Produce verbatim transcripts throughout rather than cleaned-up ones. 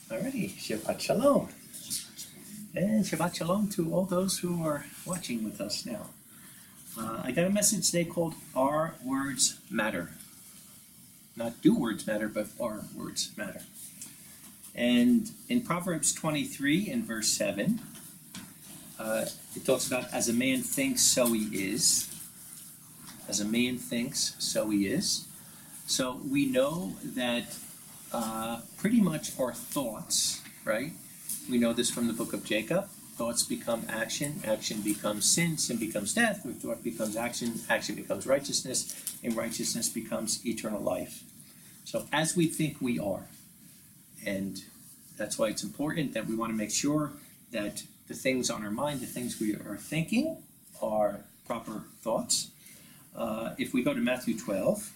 Alrighty, Shabbat Shalom. And Shabbat Shalom to all those who are watching with us now. Uh, I got a message today called Our Words Matter. Not do words matter, but our words matter. And in Proverbs twenty-three and verse seven, uh, it talks about as a man thinks, so he is. As a man thinks, so he is. So we know that uh, pretty much our thoughts, right? We know this from the book of Jacob. Thoughts become action, action becomes sin, sin becomes death, where thought becomes action, action becomes righteousness, and righteousness becomes eternal life. So as we think, we are. And that's why it's important that we want to make sure that the things on our mind, the things we are thinking, are proper thoughts. Uh, if we go to Matthew twelve,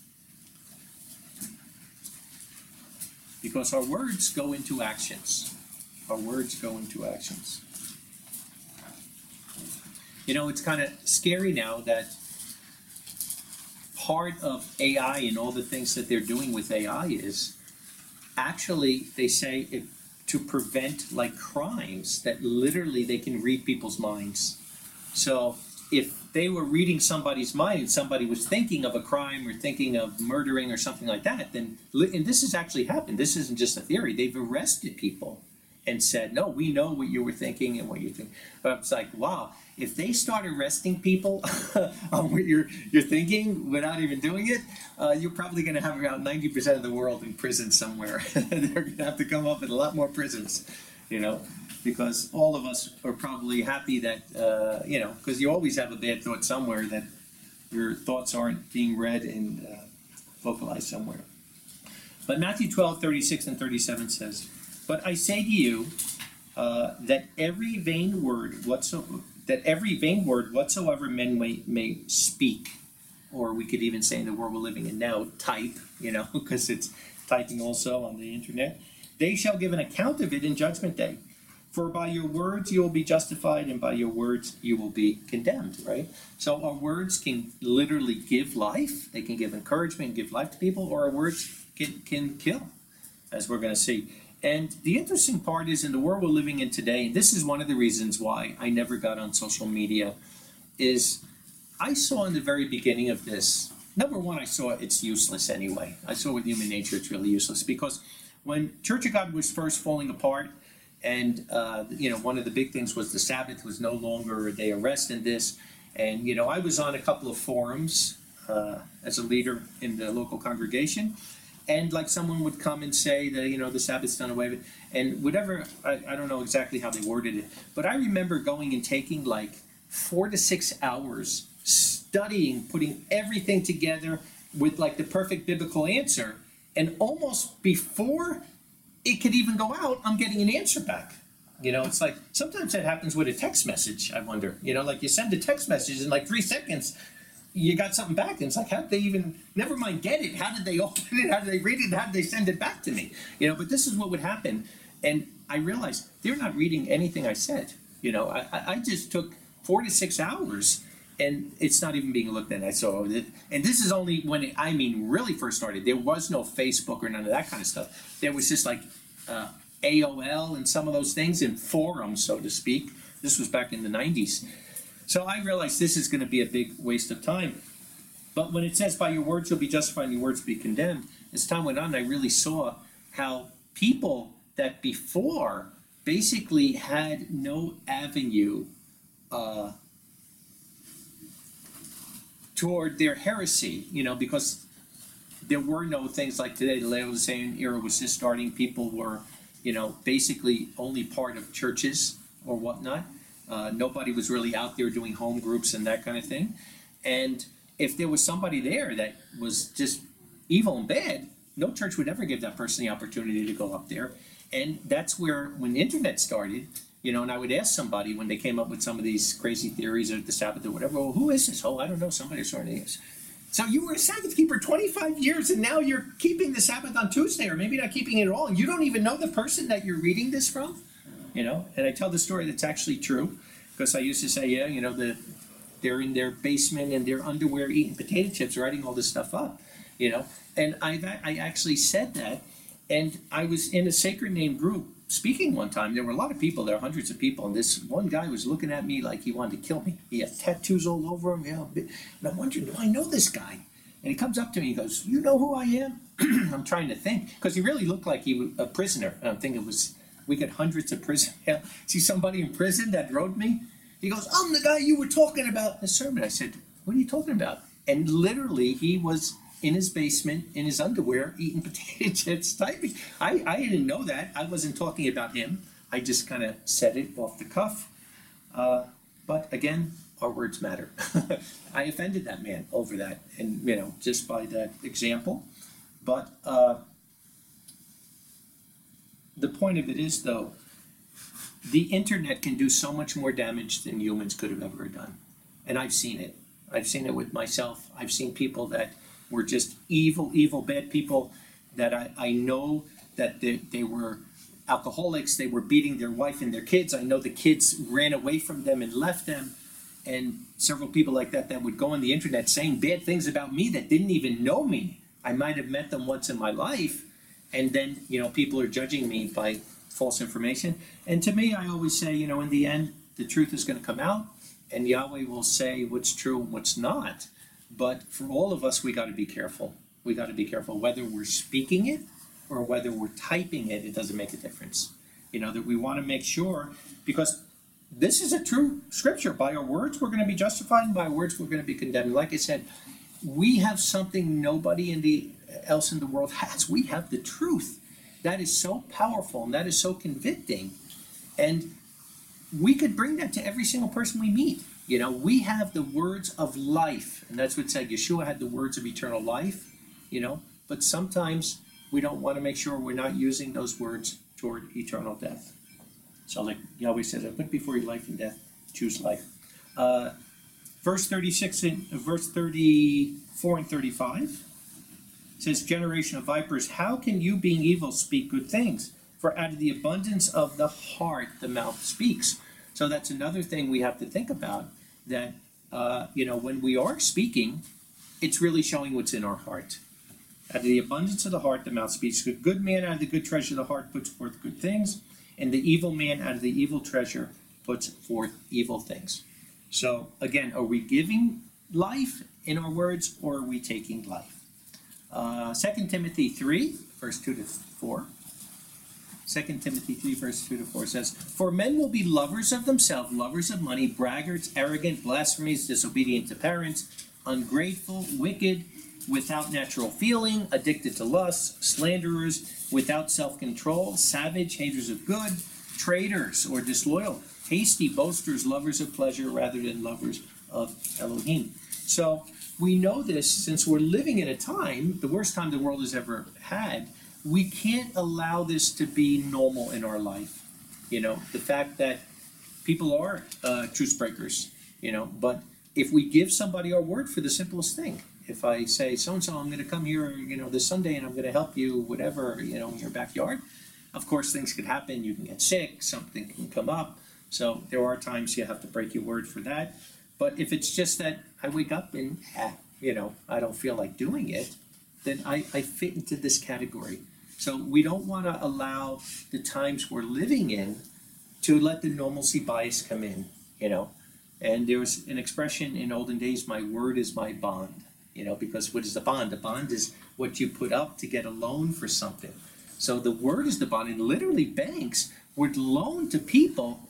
because our words go into actions. Our words go into actions. You know, it's kind of scary now that part of A I and all the things that they're doing with A I is actually, they say, if, to prevent like crimes, that literally they can read people's minds. So if they were reading somebody's mind and somebody was thinking of a crime or thinking of murdering or something like that, then, and this has actually happened, this isn't just a theory, they've arrested people and said, no, we know what you were thinking and what you think. But it's like, wow, if they start arresting people on what you're, you're thinking without even doing it, uh, you're probably going to have around ninety percent of the world in prison somewhere. They're going to have to come up with a lot more prisons, you know, because all of us are probably happy that, uh, you know, because you always have a bad thought somewhere that your thoughts aren't being read and uh, vocalized somewhere. But Matthew twelve, thirty-six and thirty-seven says, but I say to you uh, that every vain word whatsoever, that every vain word whatsoever men may, may speak, or we could even say in the world we're living in now, type, you know, because it's typing also on the internet, they shall give an account of it in judgment day. For by your words you will be justified, and by your words you will be condemned, right? So our words can literally give life. They can give encouragement and give life to people, or our words can, can kill, as we're going to see. And the interesting part is in the world we're living in today, and this is one of the reasons why I never got on social media, is I saw in the very beginning of this, number one, I saw it's useless anyway. I saw with human nature it's really useless, because when Church of God was first falling apart, and, uh, you know, one of the big things was the Sabbath was no longer a day of rest in this. And, you know, I was on a couple of forums uh, as a leader in the local congregation. And, like, someone would come and say that, you know, the Sabbath's done away with. And whatever, I, I don't know exactly how they worded it. But I remember going and taking, like, four to six hours studying, putting everything together with, like, the perfect biblical answer. And almost before it could even go out, I'm getting an answer back. You know, it's like, sometimes that happens with a text message, I wonder. You know, like you send a text message in like three seconds, you got something back. And it's like, how did they even, never mind get it, how did they open it, how did they read it, how did they send it back to me? You know, but this is what would happen. And I realized they're not reading anything I said. You know, I, I just took four to six hours and it's not even being looked at. I saw it. And this is only when it, I mean, really first started. There was no Facebook or none of that kind of stuff. There was just like uh, A O L and some of those things in forums, so to speak. This was back in the nineties. So I realized this is going to be a big waste of time. But when it says, by your words you'll be justified and your words be condemned, as time went on, I really saw how people that before basically had no avenue uh, toward their heresy, you know, because there were no things like today. The Laodicean era was just starting. People were, you know, basically only part of churches or whatnot. Uh, nobody was really out there doing home groups and that kind of thing. And if there was somebody there that was just evil and bad, no church would ever give that person the opportunity to go up there. And that's where, when the internet started, you know, and I would ask somebody when they came up with some of these crazy theories of the Sabbath or whatever, well, who is this? Oh, I don't know, somebody sort of is. So you were a Sabbath keeper twenty-five years, and now you're keeping the Sabbath on Tuesday, or maybe not keeping it at all, and you don't even know the person that you're reading this from, you know? And I tell the story that's actually true, because I used to say, yeah, you know, the, they're in their basement in their underwear eating potato chips, writing all this stuff up, you know? And I've, I actually said that, And I was in a sacred name group speaking one time. There were a lot of people there, hundreds of people, and this one guy was looking at me like he wanted to kill me. He had tattoos all over him, you know, and I'm wondering, do I know this guy? And he comes up to me, he goes, you know who I am? I'm trying to think, because he really looked like he was a prisoner. And I'm thinking, it was, we get hundreds of prison. See somebody in prison that wrote me? He goes, I'm the guy you were talking about in the sermon. I said, what are you talking about? And literally, he was in his basement, in his underwear, eating potato chips, typing. I, I didn't know that. I wasn't talking about him. I just kind of said it off the cuff. Uh, but again, our words matter. I offended that man over that, and you know, just by that example. But uh, the point of it is, though, the internet can do so much more damage than humans could have ever done. And I've seen it. I've seen it with myself. I've seen people that were just evil, evil, bad people that I, I know that they, they were alcoholics. They were beating their wife and their kids. I know the kids ran away from them and left them. And several people like that that would go on the internet saying bad things about me that didn't even know me. I might have met them once in my life. And then, you know, people are judging me by false information. And to me, I always say, you know, in the end, the truth is going to come out. And Yahweh will say what's true and what's not. But for all of us, we got to be careful. We got to be careful whether we're speaking it or whether we're typing it. It doesn't make a difference. You know, that we want to make sure, because this is a true scripture. By our words, we're going to be justified, and by our words, we're going to be condemned. Like I said, we have something nobody in the else in the world has. We have the truth. That is so powerful, and that is so convicting. And we could bring that to every single person we meet. You know, we have the words of life, and that's what it said. Yeshua had the words of eternal life, you know, but sometimes we don't want to make sure we're not using those words toward eternal death. So like Yahweh says, I put before you life and death, choose life. Uh, verse thirty-six and uh, verse thirty-four and thirty-five says, generation of vipers, how can you being evil speak good things? For out of the abundance of the heart, the mouth speaks. So that's another thing we have to think about, that, uh, you know, when we are speaking, it's really showing what's in our heart. Out of the abundance of the heart, the mouth speaks. A good man out of the good treasure of the heart puts forth good things, and the evil man out of the evil treasure puts forth evil things. So, again, are we giving life in our words, or are we taking life? Uh, Second Timothy three, verse two to four. Second Timothy three, verse two to four says, for men will be lovers of themselves, lovers of money, braggarts, arrogant, blasphemies, disobedient to parents, ungrateful, wicked, without natural feeling, addicted to lust, slanderers, without self-control, savage, haters of good, traitors or disloyal, hasty, boasters, lovers of pleasure rather than lovers of Elohim. So we know this since we're living in a time, the worst time the world has ever had. We can't allow this to be normal in our life. You know, the fact that people are uh, truce breakers, you know, but if we give somebody our word for the simplest thing, if I say, so-and-so, I'm going to come here, you know, this Sunday and I'm going to help you, whatever, you know, in your backyard, of course, things could happen. You can get sick, something can come up. So there are times you have to break your word for that. But if it's just that I wake up and, ah, you know, I don't feel like doing it, then I, I fit into this category. So we don't want to allow the times we're living in to let the normalcy bias come in, you know. And there was an expression in olden days, my word is my bond, you know, because what is a bond? A bond is what you put up to get a loan for something. So the word is the bond, and literally banks would loan to people,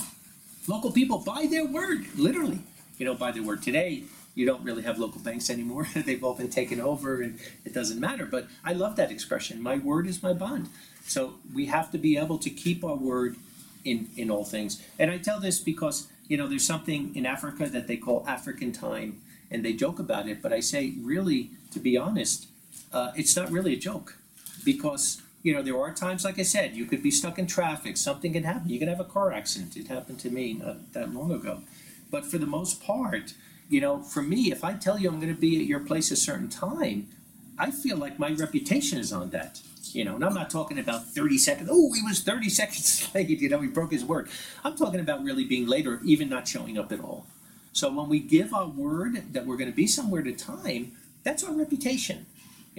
local people, by their word, literally, you know, by their word. Today, you don't really have local banks anymore. They've all been taken over, and it doesn't matter. But I love that expression. My word is my bond. So we have to be able to keep our word in, in all things. And I tell this because, you know, there's something in Africa that they call African time, and they joke about it. But I say, really, to be honest, uh, it's not really a joke. Because, you know, there are times, like I said, you could be stuck in traffic. Something can happen. You can have a car accident. It happened to me not that long ago. But for the most part, you know, for me, if I tell you I'm going to be at your place a certain time, I feel like my reputation is on that. You know, and I'm not talking about thirty seconds. Oh, he was thirty seconds late. You know, he broke his word. I'm talking about really being late or even not showing up at all. So when we give our word that we're going to be somewhere at a time, that's our reputation. You know,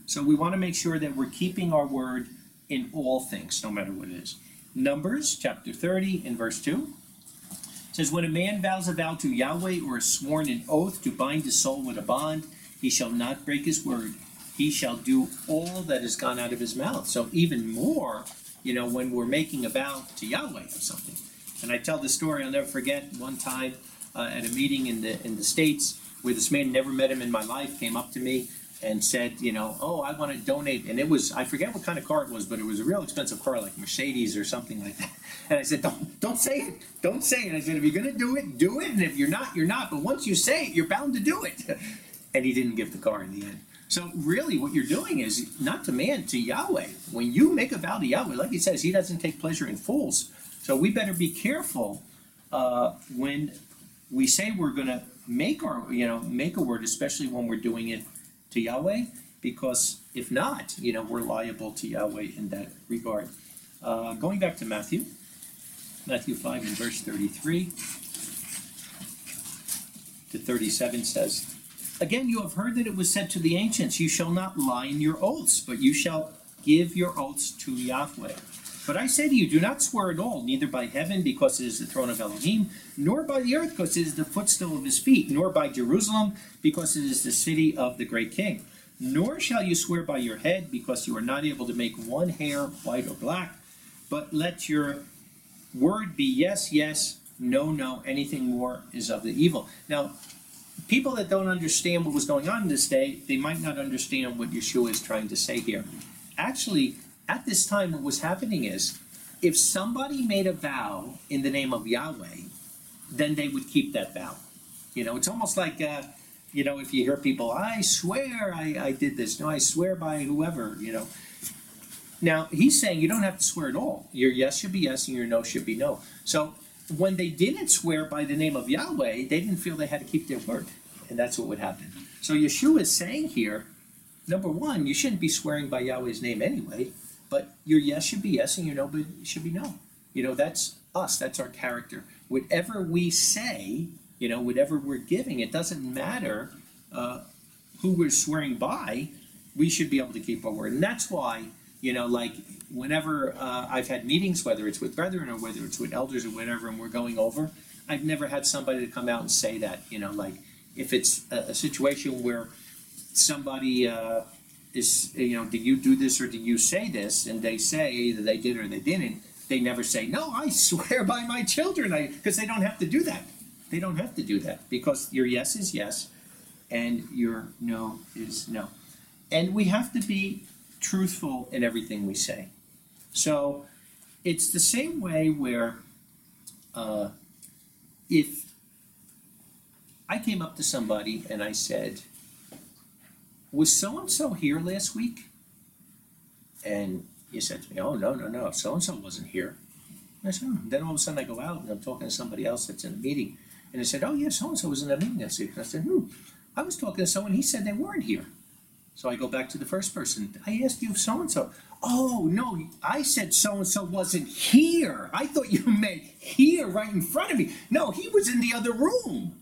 So we want to make sure that we're keeping our word in all things, no matter what it is. Numbers chapter thirty in verse two says, when a man vows a vow to Yahweh or has sworn an oath to bind his soul with a bond, he shall not break his word. He shall do all that has gone out of his mouth. So even more, you know, when we're making a vow to Yahweh or something. And I tell the story, I'll never forget, one time uh, at a meeting in the in the States where this man, never met him in my life, came up to me and said, you know, oh, I want to donate. And it was, I forget what kind of car it was, but it was a real expensive car, like Mercedes or something like that. And I said, don't, don't say it. Don't say it. I said, if you're going to do it, do it. And if you're not, you're not. But once you say it, you're bound to do it. And he didn't give the car in the end. So really what you're doing is not to man, to Yahweh. When you make a vow to Yahweh, like he says, he doesn't take pleasure in fools. So we better be careful uh, when we say we're going to make our, you know, make a word, especially when we're doing it to Yahweh, because if not, you know, we're liable to Yahweh in that regard. Uh, going back to Matthew, Matthew five and verse thirty-three to thirty-seven says, again, you have heard that it was said to the ancients, you shall not lie in your oaths, but you shall give your oaths to Yahweh. But I say to you, do not swear at all, neither by heaven, because it is the throne of Elohim, nor by the earth, because it is the footstool of his feet, nor by Jerusalem, because it is the city of the great king. Nor shall you swear by your head, because you are not able to make one hair white or black, but let your word be yes, yes, no, no, anything more is of the evil. Now, people that don't understand what was going on in this day, they might not understand what Yeshua is trying to say here. Actually, at this time, what was happening is, if somebody made a vow in the name of Yahweh, then they would keep that vow. You know, it's almost like, uh, you know, if you hear people, I swear I, I did this. No, I swear by whoever, you know. Now, he's saying you don't have to swear at all. Your yes should be yes and your no should be no. So when they didn't swear by the name of Yahweh, they didn't feel they had to keep their word. And that's what would happen. So Yeshua is saying here, number one, you shouldn't be swearing by Yahweh's name anyway. But your yes should be yes and your no should be no. You know, that's us. That's our character. Whatever we say, you know, whatever we're giving, it doesn't matter uh, who we're swearing by, we should be able to keep our word. And that's why, you know, like whenever uh, I've had meetings, whether it's with brethren or whether it's with elders or whatever, and we're going over, I've never had somebody to come out and say that, you know, like if it's a, a situation where somebody... Uh, is, you know, did you do this or did you say this? And they say either they did or they didn't. They never say, no, I swear by my children, I because they don't have to do that. They don't have to do that because your yes is yes and your no is no. And we have to be truthful in everything we say. So it's the same way where uh, if I came up to somebody and I said, was so-and-so here last week? And you said to me, oh, no, no, no, so-and-so wasn't here. And I said, oh. Then all of a sudden I go out and I'm talking to somebody else that's in a meeting. And they said, oh, yeah, so-and-so was in a meeting last week. And I said, hmm, I was talking to someone, he said they weren't here. So I go back to the first person. I asked you so-and-so. Oh, no, I said so-and-so wasn't here. I thought you meant here right in front of me. No, he was in the other room.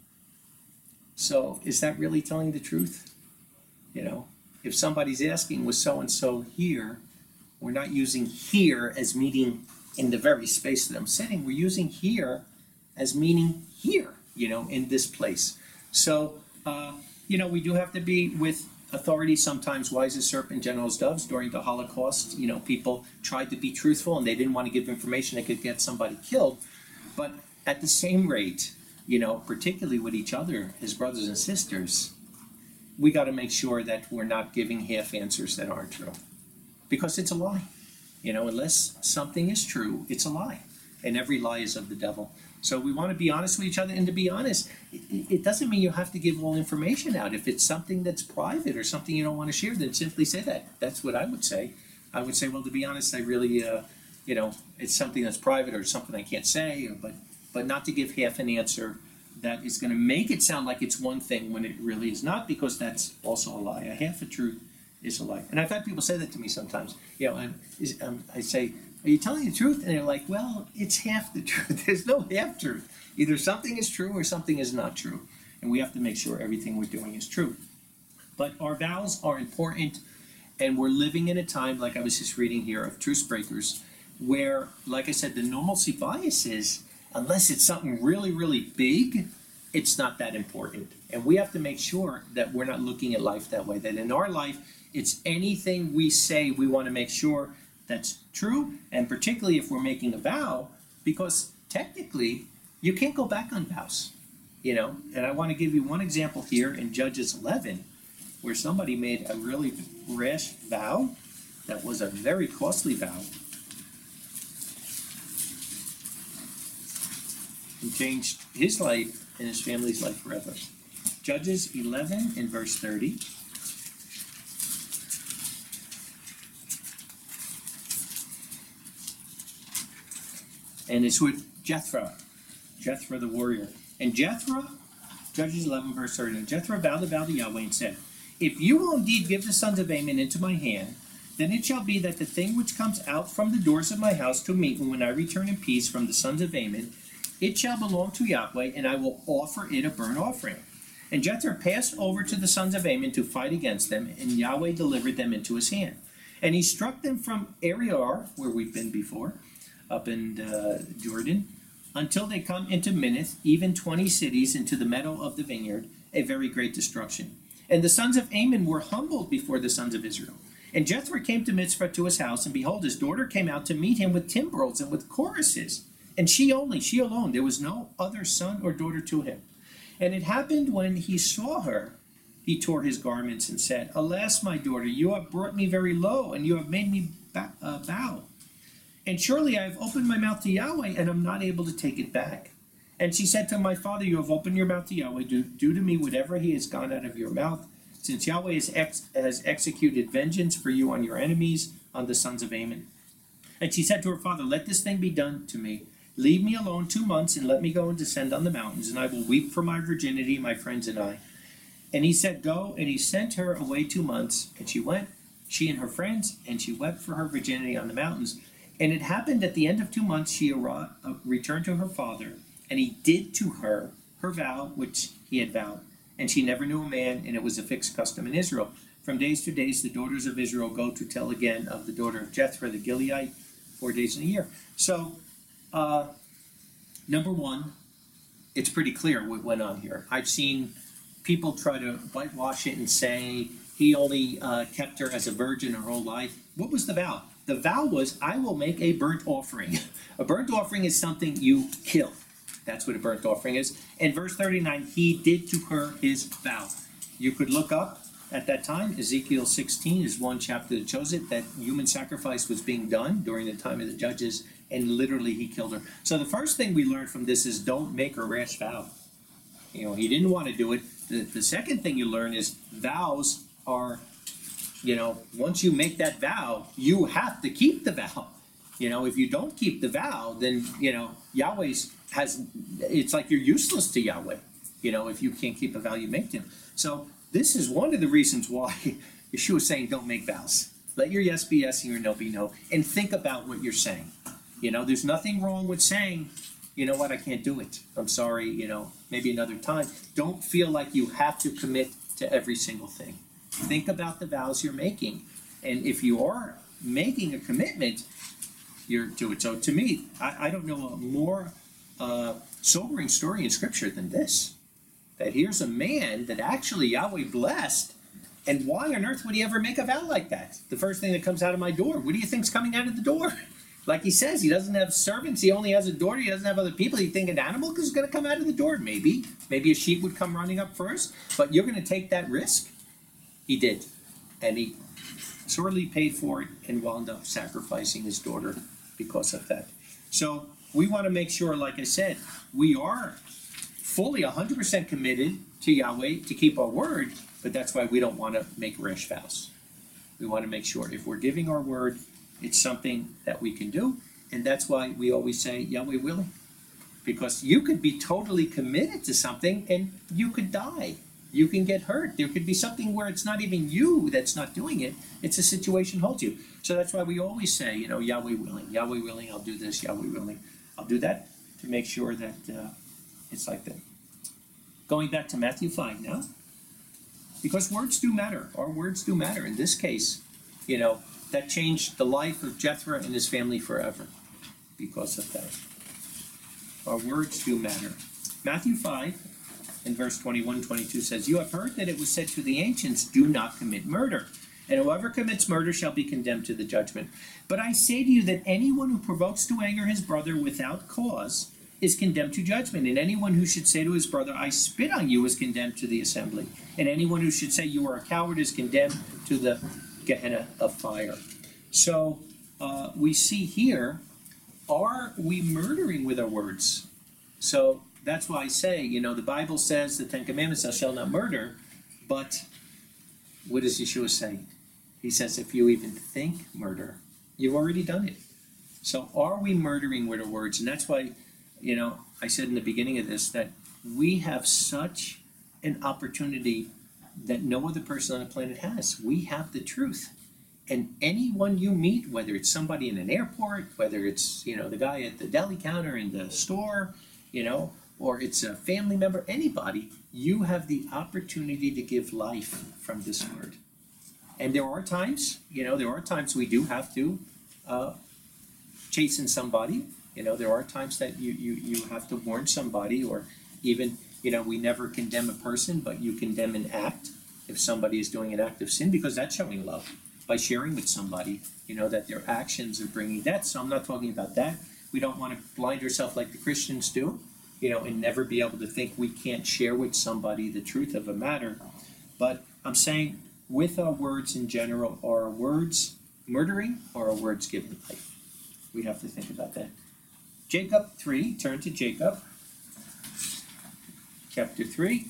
So is that really telling the truth? You know, if somebody's asking, was so-and-so here, we're not using here as meaning in the very space that I'm sitting. We're using here as meaning here, you know, in this place. So, uh, you know, we do have to be with authority, sometimes wise as serpent, gentle as doves. During the Holocaust, you know, people tried to be truthful and they didn't want to give information that could get somebody killed. But at the same rate, you know, particularly with each other as brothers and sisters, we got to make sure that we're not giving half answers that aren't true. Because it's a lie. You know, unless something is true, it's a lie. And every lie is of the devil. So we want to be honest with each other. And to be honest, it, it doesn't mean you have to give all information out. If it's something that's private or something you don't want to share, then simply say that. That's what I would say. I would say, well, to be honest, I really, uh, you know, it's something that's private or something I can't say. Or, but, but not to give half an answer that is going to make it sound like it's one thing when it really is not, because that's also a lie. A half a truth is a lie. And I've had people say that to me sometimes. You know, and is, um, I say, are you telling the truth? And they're like, well, it's half the truth. There's no half truth. Either something is true or something is not true. And we have to make sure everything we're doing is true. But our vows are important. And we're living in a time, like I was just reading here, of truce breakers, where, like I said, the normalcy bias is, unless it's something really, really big, it's not that important. And we have to make sure that we're not looking at life that way, that in our life, it's anything we say, we want to make sure that's true, and particularly if we're making a vow, because technically, you can't go back on vows, you know? And I want to give you one example here in Judges eleven, where somebody made a really rash vow that was a very costly vow and changed his life and his family's life forever. Judges eleven in verse thirty. And it's with Jethro, Jethro the warrior. And Jethro, Judges eleven verse thirty, and Jethro vowed a vow to Yahweh and said, if you will indeed give the sons of Ammon into my hand, then it shall be that the thing which comes out from the doors of my house to meet me when I return in peace from the sons of Ammon, it shall belong to Yahweh, and I will offer it a burnt offering. And Jethro passed over to the sons of Ammon to fight against them, and Yahweh delivered them into his hand. And he struck them from Ariar, where we've been before, up in uh, Jordan, until they come into Minnith, even twenty cities, into the meadow of the vineyard, a very great destruction. And the sons of Ammon were humbled before the sons of Israel. And Jethro came to Mitzvah to his house, and behold, his daughter came out to meet him with timbrels and with choruses. And she only, she alone, there was no other son or daughter to him. And it happened when he saw her, he tore his garments and said, alas, my daughter, you have brought me very low, and you have made me uh, bow. And surely I have opened my mouth to Yahweh, and am not able to take it back. And she said to my father, you have opened your mouth to Yahweh, do, do to me whatever he has gone out of your mouth, since Yahweh has, ex, has executed vengeance for you on your enemies, on the sons of Ammon. And she said to her father, let this thing be done to me. Leave me alone two months, and let me go and descend on the mountains, and I will weep for my virginity, my friends and I. And he said, go, and he sent her away two months, and she went, she and her friends, and she wept for her virginity on the mountains. And it happened at the end of two months, she ar- uh, returned to her father, and he did to her her vow which he had vowed. And she never knew a man, and it was a fixed custom in Israel. From days to days, the daughters of Israel go to tell again of the daughter of Jethro the Gileadite, four days in a year. So, uh, number one, it's pretty clear what went on here. I've seen people try to whitewash it and say he only uh, kept her as a virgin her whole life. What was the vow? The vow was, I will make a burnt offering. A burnt offering is something you kill. That's what a burnt offering is. And verse thirty-nine, he did to her his vow. You could look up at that time, Ezekiel sixteen is one chapter that shows it, that human sacrifice was being done during the time of the judges, and literally he killed her. So the first thing we learned from this is don't make a rash vow. You know, he didn't want to do it. The, the second thing you learn is vows are, you know, once you make that vow, you have to keep the vow. You know, if you don't keep the vow, then, you know, Yahweh's has, it's like you're useless to Yahweh, you know, if you can't keep a vow you make to him. So this is one of the reasons why Yeshua is saying don't make vows. Let your yes be yes and your no be no, and think about what you're saying. You know, there's nothing wrong with saying, you know what, I can't do it. I'm sorry, you know, maybe another time. Don't feel like you have to commit to every single thing. Think about the vows you're making. And if you are making a commitment, you're to it. So to me, I, I don't know a more uh, sobering story in Scripture than this. That here's a man that actually Yahweh blessed, and why on earth would he ever make a vow like that? The first thing that comes out of my door, what do you think's coming out of the door? Like he says, he doesn't have servants, he only has a daughter, he doesn't have other people. You think an animal is going to come out of the door? Maybe. Maybe a sheep would come running up first, but you're going to take that risk? He did. And he sorely paid for it and wound up sacrificing his daughter because of that. So we want to make sure, like I said, we are fully one hundred percent committed to Yahweh to keep our word, but that's why we don't want to make rash vows. We want to make sure if we're giving our word, it's something that we can do, and that's why we always say Yahweh willing. Because you could be totally committed to something and you could die. You can get hurt. There could be something where it's not even you that's not doing it. It's a situation holds you. So that's why we always say, you know, Yahweh willing. Yahweh willing, I'll do this. Yahweh willing, I'll do that, to make sure that uh, it's like that. Going back to Matthew five now. Because words do matter. Our words do matter. In this case, you know, that changed the life of Jethro and his family forever because of that. Our words do matter. Matthew five, in verse twenty-one, twenty-two says, "You have heard that it was said to the ancients, 'Do not commit murder. And whoever commits murder shall be condemned to the judgment. But I say to you that anyone who provokes to anger his brother without cause is condemned to judgment. And anyone who should say to his brother, 'I spit on you,' is condemned to the assembly. And anyone who should say, 'You are a coward,' is condemned to the Gehenna of fire." So uh, we see here, are we murdering with our words? So that's why I say, you know, the Bible says, the Ten Commandments, thou shalt not murder, but what does Yeshua say? He says, if you even think murder, you've already done it. So are we murdering with our words? And that's why, you know, I said in the beginning of this that we have such an opportunity that no other person on the planet has. We have the truth. And anyone you meet, whether it's somebody in an airport, whether it's, you know, the guy at the deli counter in the store, you know, or it's a family member, anybody, you have the opportunity to give life from this word. And there are times, you know, there are times we do have to uh, chasten somebody. You know, there are times that you, you, you have to warn somebody, or even, you know, we never condemn a person, but you condemn an act if somebody is doing an act of sin, because that's showing love by sharing with somebody, you know, that their actions are bringing that. So I'm not talking about that. We don't want to blind ourselves like the Christians do, you know, and never be able to think we can't share with somebody the truth of a matter. But I'm saying, with our words in general, are our words murdering or are our words giving life? We have to think about that. Jacob three, turn to Jacob, chapter three.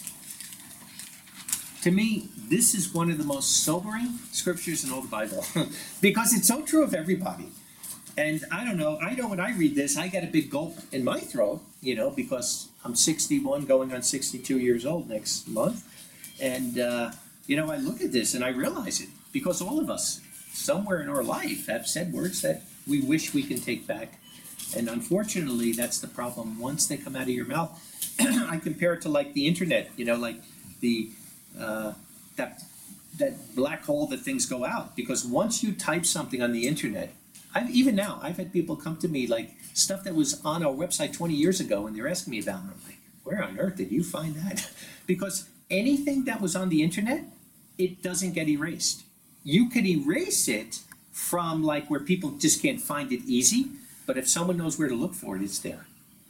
To me, this is one of the most sobering scriptures in all the Bible because it's so true of everybody. And I don't know, I know when I read this, I get a big gulp in my throat, you know, because I'm sixty-one going on sixty-two years old next month. And, uh, you know, I look at this and I realize it, because all of us, somewhere in our life, have said words that we wish we can take back. And unfortunately, that's the problem. Once they come out of your mouth, I compare it to like the internet, you know, like the uh, that that black hole that things go out. Because once you type something on the internet, I've, even now, I've had people come to me, like, stuff that was on our website twenty years ago, and they're asking me about it. I'm like, where on earth did you find that? Because anything that was on the internet, it doesn't get erased. You could erase it from, like, where people just can't find it easy, but if someone knows where to look for it, it's there.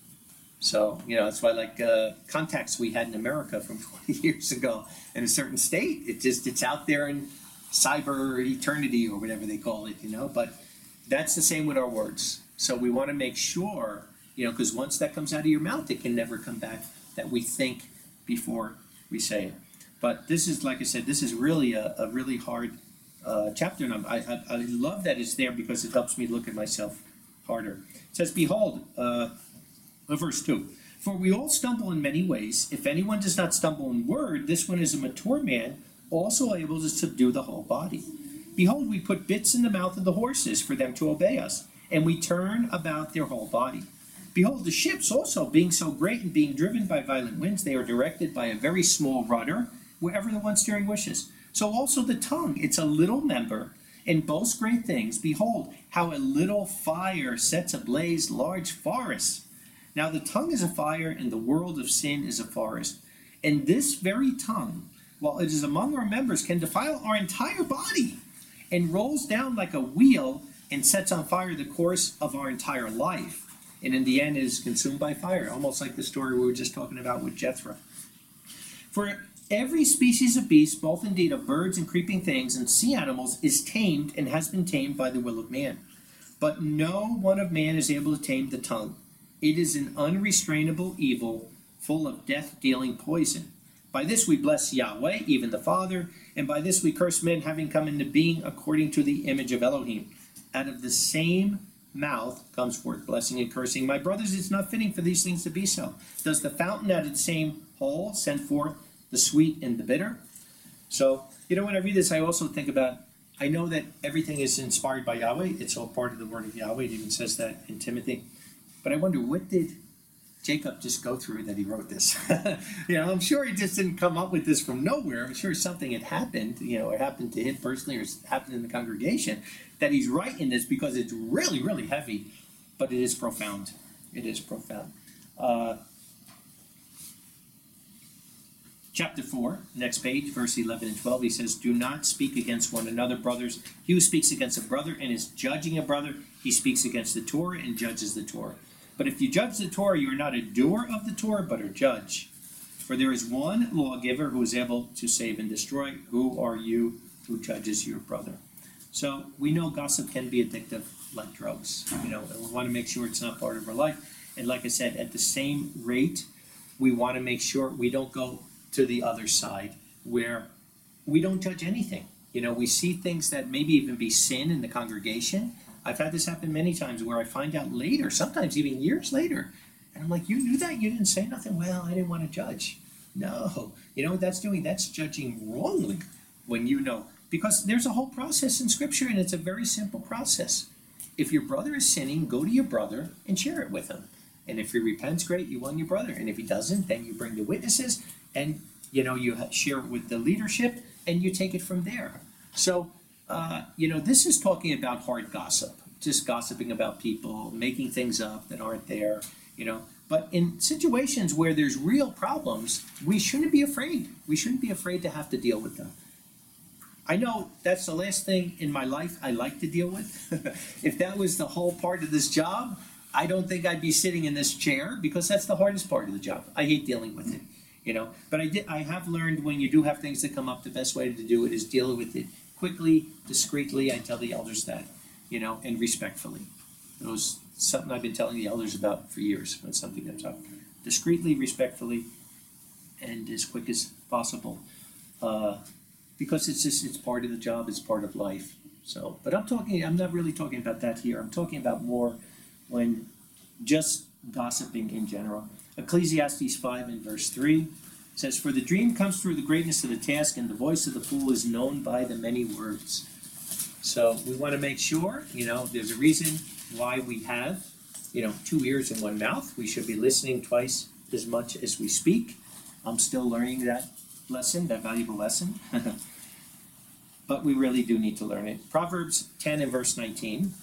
So, you know, that's why, like, uh, contacts we had in America from twenty years ago in a certain state, it just, it's out there in cyber eternity or whatever they call it, you know, but that's the same with our words. So we want to make sure, you know, because once that comes out of your mouth, it can never come back, that we think before we say it. But this is, like I said, this is really a, a really hard uh, chapter, and I, I, I love that it's there because it helps me look at myself harder. It says, behold, uh, verse two, for we all stumble in many ways. If anyone does not stumble in word, this one is a mature man, also able to subdue the whole body. Behold, we put bits in the mouth of the horses for them to obey us, and we turn about their whole body. Behold, the ships also, being so great and being driven by violent winds, they are directed by a very small rudder, wherever the one steering wishes. So also the tongue, it's a little member, and boasts great things. Behold, how a little fire sets ablaze large forests. Now the tongue is a fire, and the world of sin is a forest. And this very tongue, while it is among our members, can defile our entire body, and rolls down like a wheel, and sets on fire the course of our entire life. And in the end is consumed by fire, almost like the story we were just talking about with Jethro. For every species of beast, both indeed of birds and creeping things and sea animals, is tamed and has been tamed by the will of man. But no one of man is able to tame the tongue. It is an unrestrainable evil, full of death-dealing poison. By this we bless Yahweh, even the Father, and by this we curse men, having come into being according to the image of Elohim. Out of the same mouth comes forth blessing and cursing. My brothers, it's not fitting for these things to be so. Does the fountain out of the same hole send forth the sweet and the bitter? So, you know, when I read this, I also think about, I know that everything is inspired by Yahweh. It's all part of the word of Yahweh. It even says that in Timothy. But I wonder, what did Jacob just go through that he wrote this? You know, I'm sure he just didn't come up with this from nowhere. I'm sure something had happened, you know, it happened to him personally or happened in the congregation, that he's writing this because it's really, really heavy, but it is profound. It is profound. Uh, chapter four, next page, verse eleven and twelve, he says, do not speak against one another, brothers. He who speaks against a brother and is judging a brother, he speaks against the Torah and judges the Torah. But if you judge the Torah, you are not a doer of the Torah, but a judge. For there is one lawgiver who is able to save and destroy. Who are you who judges your brother? So we know gossip can be addictive like drugs, you know, and we want to make sure it's not part of our life. And like I said, at the same rate, we want to make sure we don't go to the other side where we don't judge anything. You know, we see things that maybe even be sin in the congregation. I've had this happen many times where I find out later, sometimes even years later, and I'm like, you knew that? You didn't say nothing? Well, I didn't want to judge. No. You know what that's doing? That's judging wrongly when you know. Because there's a whole process in Scripture, and it's a very simple process. If your brother is sinning, go to your brother and share it with him. And if he repents, great, you won your brother. And if he doesn't, then you bring the witnesses, and you know you share it with the leadership, and you take it from there. So, uh, you know, this is talking about hard gossip, just gossiping about people, making things up that aren't there, you know. But in situations where there's real problems, we shouldn't be afraid. We shouldn't be afraid to have to deal with them. I know that's the last thing in my life I like to deal with. If that was the whole part of this job, I don't think I'd be sitting in this chair, because that's the hardest part of the job. I hate dealing with it, you know. But I did. I have learned when you do have things that come up, the best way to do it is deal with it quickly, discreetly. I tell the elders that, you know, and respectfully. It was something I've been telling the elders about for years when something comes up. Discreetly, respectfully, and as quick as possible. Uh, because it's just, it's part of the job, it's part of life. So, but I'm talking, I'm not really talking about that here. I'm talking about more when just gossiping in general. Ecclesiastes five and verse three says, for the dream comes through the greatness of the task, and the voice of the fool is known by the many words. So we want to make sure, you know, there's a reason why we have, you know, two ears and one mouth. We should be listening twice as much as we speak. I'm still learning that lesson, that valuable lesson. But we really do need to learn it. Proverbs ten and verse nineteen.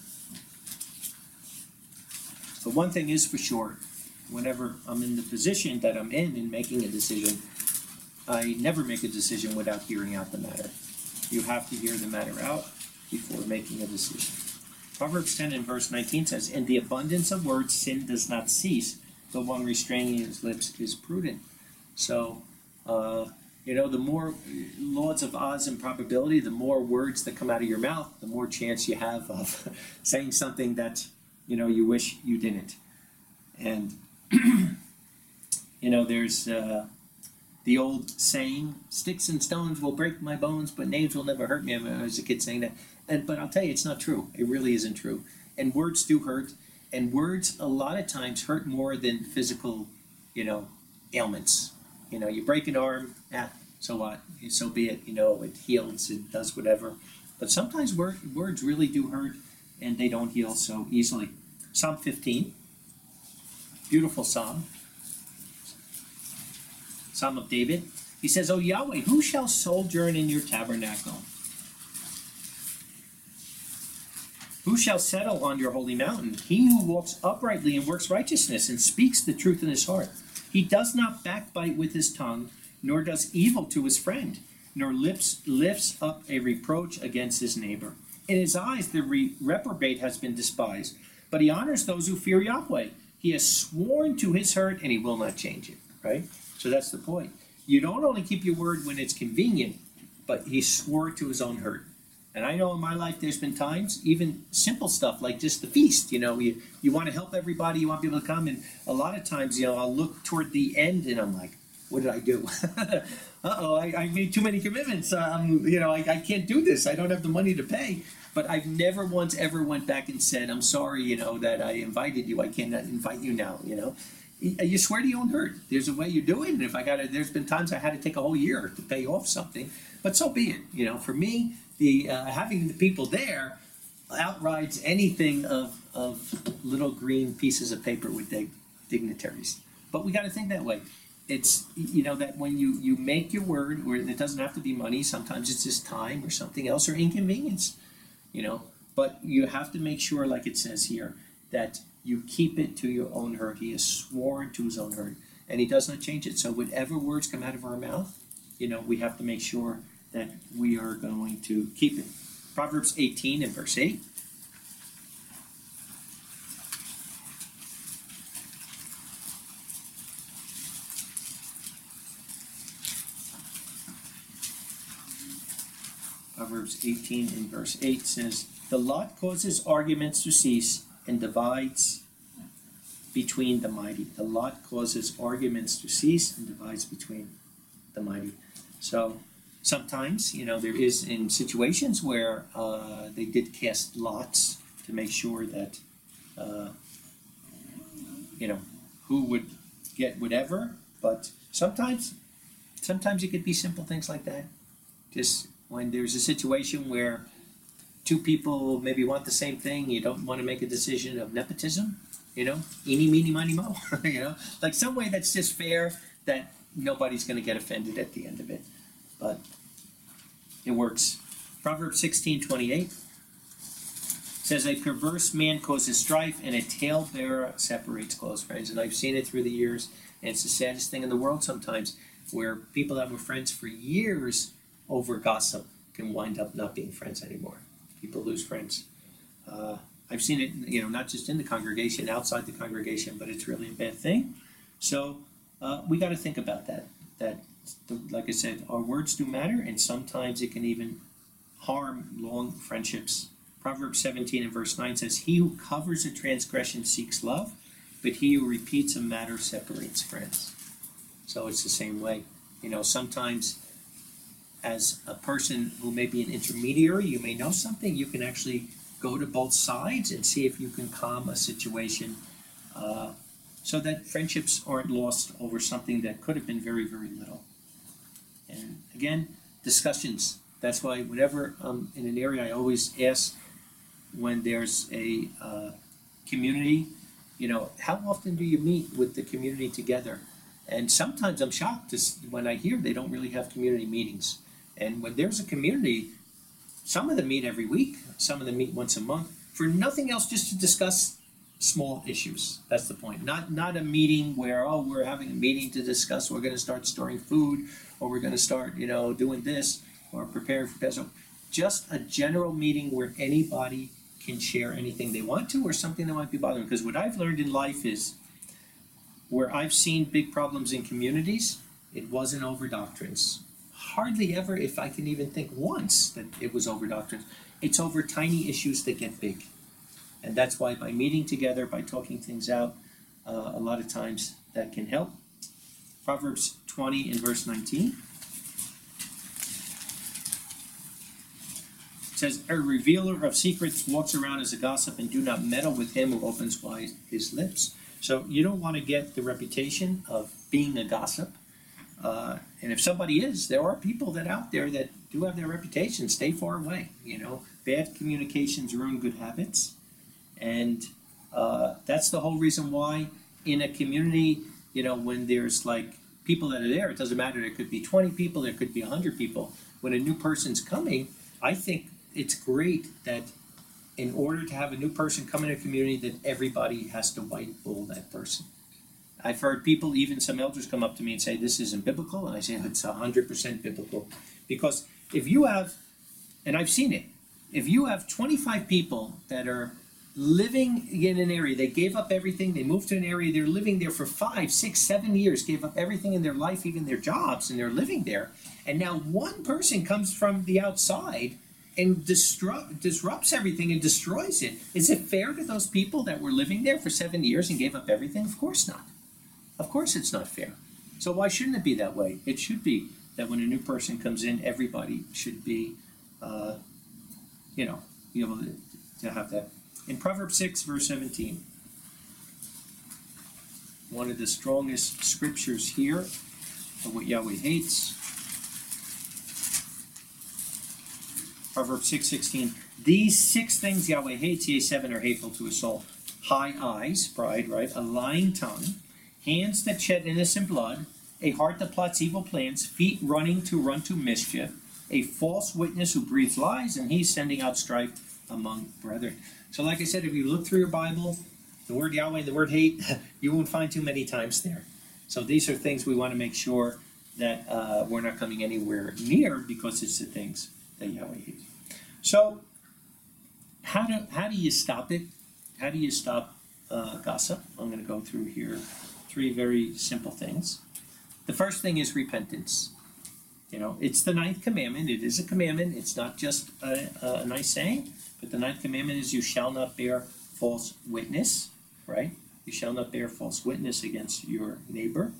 But one thing is for sure, whenever I'm in the position that I'm in in making a decision, I never make a decision without hearing out the matter. You have to hear the matter out before making a decision. Proverbs ten and verse nineteen says, in the abundance of words, sin does not cease, but one restraining his lips is prudent. So, uh, you know, the more laws of odds and probability, the more words that come out of your mouth, the more chance you have of saying something that, you know, you wish you didn't. And, you know, there's uh, the old saying, sticks and stones will break my bones, but names will never hurt me. I was a kid saying that. And, but I'll tell you, it's not true. It really isn't true. And words do hurt. And words, a lot of times, hurt more than physical, you know, ailments. You know, you break an arm, ah, so what? So be it. You know, it heals, it does whatever. But sometimes word, words really do hurt, and they don't heal so easily. Psalm fifteen, beautiful psalm. Psalm of David. He says, O Yahweh, who shall sojourn in your tabernacle? Who shall settle on your holy mountain? He who walks uprightly and works righteousness and speaks the truth in his heart. He does not backbite with his tongue, nor does evil to his friend, nor lips, lifts up a reproach against his neighbor. In his eyes the re- reprobate has been despised, but he honors those who fear Yahweh. He has sworn to his hurt, and he will not change it, right? So that's the point. You don't only keep your word when it's convenient, but he swore to his own hurt. And I know in my life there's been times, even simple stuff like just the feast, you know, you, you want to help everybody, you want people to come, and a lot of times, you know, I'll look toward the end and I'm like, what did I do? Uh-oh, I, I made too many commitments. Um, you know, I, I can't do this. I don't have the money to pay. But I've never once ever went back and said, I'm sorry, you know, that I invited you. I cannot invite you now, you know. You swear to your own hurt. There's a way you do it, and if I got to, there's been times I had to take a whole year to pay off something, but so be it. You know, for me, the uh, having the people there outrides anything of of little green pieces of paper with dig- dignitaries. but we got to think that way. It's, you know, that when you, you make your word, or it doesn't have to be money, sometimes it's just time or something else or inconvenience, you know, but you have to make sure, like it says here, that you keep it to your own hurt. He has sworn to his own hurt, and he does not change it. So whatever words come out of our mouth, you know, we have to make sure that we are going to keep it. Proverbs eighteen and verse eight. Proverbs eighteen and verse eight says, "The lot causes arguments to cease and divides between the mighty." The lot causes arguments to cease and divides between the mighty. So sometimes, you know, there is in situations where uh, they did cast lots to make sure that, uh, you know, who would get whatever. But sometimes, sometimes it could be simple things like that. Just when there's a situation where two people maybe want the same thing, you don't want to make a decision of nepotism, you know, eeny, meeny, miny, mo, you know, like some way that's just fair, that nobody's going to get offended at the end of it. But it works. Proverbs sixteen twenty-eight says, "A perverse man causes strife, and a talebearer separates close friends." And I've seen it through the years, and it's the saddest thing in the world sometimes, where people that were friends for years over gossip can wind up not being friends anymore. People lose friends. Uh, I've seen it, you know, not just in the congregation, outside the congregation, but it's really a bad thing. So uh, we got to think about that. That, like I said, our words do matter, and sometimes it can even harm long friendships. Proverbs seventeen and verse nine says, "He who covers a transgression seeks love, but he who repeats a matter separates friends." So it's the same way. You know, sometimes as a person who may be an intermediary, you may know something, you can actually go to both sides and see if you can calm a situation uh, so that friendships aren't lost over something that could have been very, very little. And again, discussions. That's why whenever I'm in an area, I always ask when there's a uh, community, you know, how often do you meet with the community together? And sometimes I'm shocked when I hear they don't really have community meetings. And when there's a community, some of them meet every week, some of them meet once a month, for nothing else, just to discuss small issues. That's the point. Not not a meeting where, oh, we're having a meeting to discuss, we're going to start storing food, or we're going to start, you know, doing this, or preparing for Passover. Just a general meeting where anybody can share anything they want to, or something that might be bothering them. Because what I've learned in life is, where I've seen big problems in communities, it wasn't over doctrines. Hardly ever, if I can even think once, that it was over doctrines. It's over tiny issues that get big. And that's why by meeting together, by talking things out, uh, a lot of times that can help. Proverbs twenty and verse nineteen. It says, "A revealer of secrets walks around as a gossip, and do not meddle with him who opens wide his lips." So you don't want to get the reputation of being a gossip. Uh, and if somebody is, there are people that out there that do have their reputation. Stay far away. You know, bad communications ruin good habits. And uh, that's the whole reason why in a community, you know, when there's like people that are there, it doesn't matter. There could be twenty people, there could be one hundred people. When a new person's coming, I think it's great that in order to have a new person come in a community, that everybody has to white bull that person. I've heard people, even some elders, come up to me and say, "This isn't biblical." And I say, it's one hundred percent biblical. Because if you have, and I've seen it, if you have twenty-five people that are living in an area, they gave up everything, they moved to an area, they're living there for five, six, seven years, gave up everything in their life, even their jobs, and they're living there. And now one person comes from the outside and disrupt, disrupts everything and destroys it. Is it fair to those people that were living there for seven years and gave up everything? Of course not. Of course it's not fair. So why shouldn't it be that way? It should be that when a new person comes in, everybody should be, uh, you know, be able to, to have that. In Proverbs six, verse seventeen, one of the strongest scriptures here of what Yahweh hates. Proverbs six sixteen. "These six things Yahweh hates, yea, seven are hateful to his soul: high eyes," pride, right? "A lying tongue, hands that shed innocent blood, a heart that plots evil plans, feet running to run to mischief, a false witness who breathes lies, and he's sending out strife among brethren. So like I said, if you look through your Bible, the word Yahweh, the word hate, you won't find too many times there. So these are things we want to make sure that uh, we're not coming anywhere near, because it's the things that Yahweh hates. So how do, how do you stop it? How do you stop uh, gossip? I'm going to go through here three very simple things. The first thing is repentance. You know, it's the ninth commandment. It is a commandment. It's not just a, a nice saying, but the ninth commandment is you shall not bear false witness, right? You shall not bear false witness against your neighbor.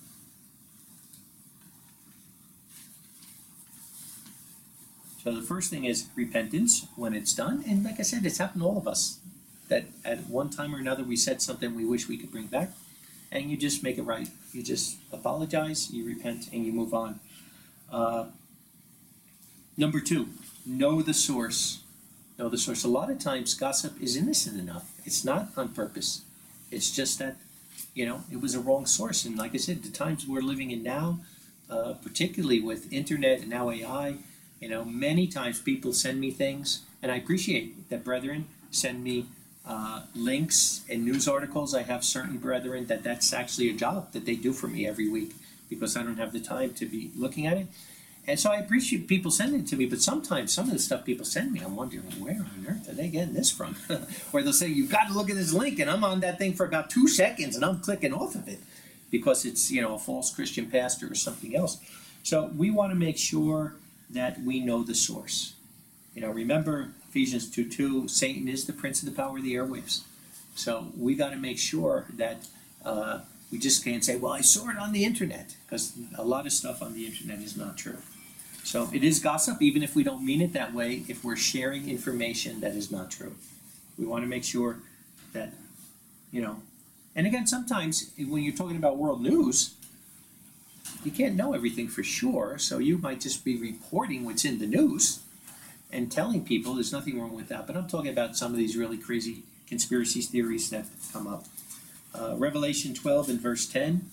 So the first thing is repentance when it's done. And like I said, it's happened to all of us, that at one time or another we said something we wish we could bring back, and you just make it right. You just apologize, you repent, and you move on. Uh, number two, know the source. Know the source. A lot of times gossip is innocent enough. It's not on purpose. It's just that, you know, it was a wrong source. And like I said, the times we're living in now, uh, particularly with internet and now A I, you know, many times people send me things, and I appreciate that brethren send me uh, links and news articles. I have certain brethren that that's actually a job that they do for me every week, because I don't have the time to be looking at it. And so I appreciate people sending it to me, but sometimes some of the stuff people send me, I'm wondering, where on earth are they getting this from? Where they'll say, you've got to look at this link, and I'm on that thing for about two seconds, and I'm clicking off of it, because it's, you know, a false Christian pastor or something else. So we want to make sure that we know the source. You know, remember Ephesians two two, Satan is the prince of the power of the airwaves. So we got to make sure that uh, we just can't say, well, I saw it on the internet, because a lot of stuff on the internet is not true. So it is gossip, even if we don't mean it that way, if we're sharing information that is not true. We want to make sure that, you know, and again, sometimes when you're talking about world news, you can't know everything for sure, so you might just be reporting what's in the news and telling people. There's nothing wrong with that, but I'm talking about some of these really crazy conspiracy theories that come up. Uh, Revelation twelve and verse ten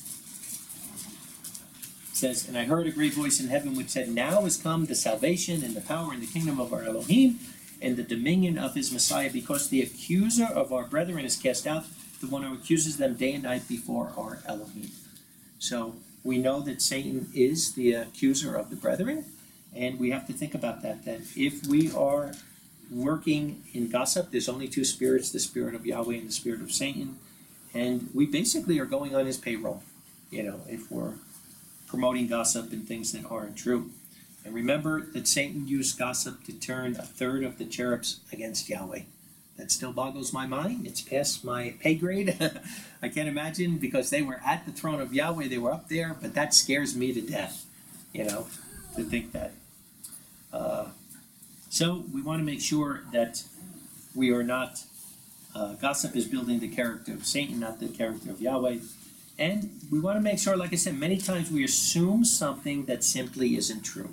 says, and I heard a great voice in heaven which said, now is come the salvation and the power and the kingdom of our Elohim and the dominion of his Messiah, because the accuser of our brethren is cast out, the one who accuses them day and night before our Elohim. So we know that Satan is the accuser of the brethren, and we have to think about that, that if we are working in gossip, there's only two spirits, the spirit of Yahweh and the spirit of Satan, and we basically are going on his payroll, you know, if we're promoting gossip and things that aren't true. And remember that Satan used gossip to turn a third of the cherubs against Yahweh. That still boggles my mind. It's past my pay grade. I can't imagine, because they were at the throne of Yahweh, they were up there, but that scares me to death, you know, to think that. Uh, so we want to make sure that we are not, uh, gossip is building the character of Satan, not the character of Yahweh. And we want to make sure, like I said, many times we assume something that simply isn't true.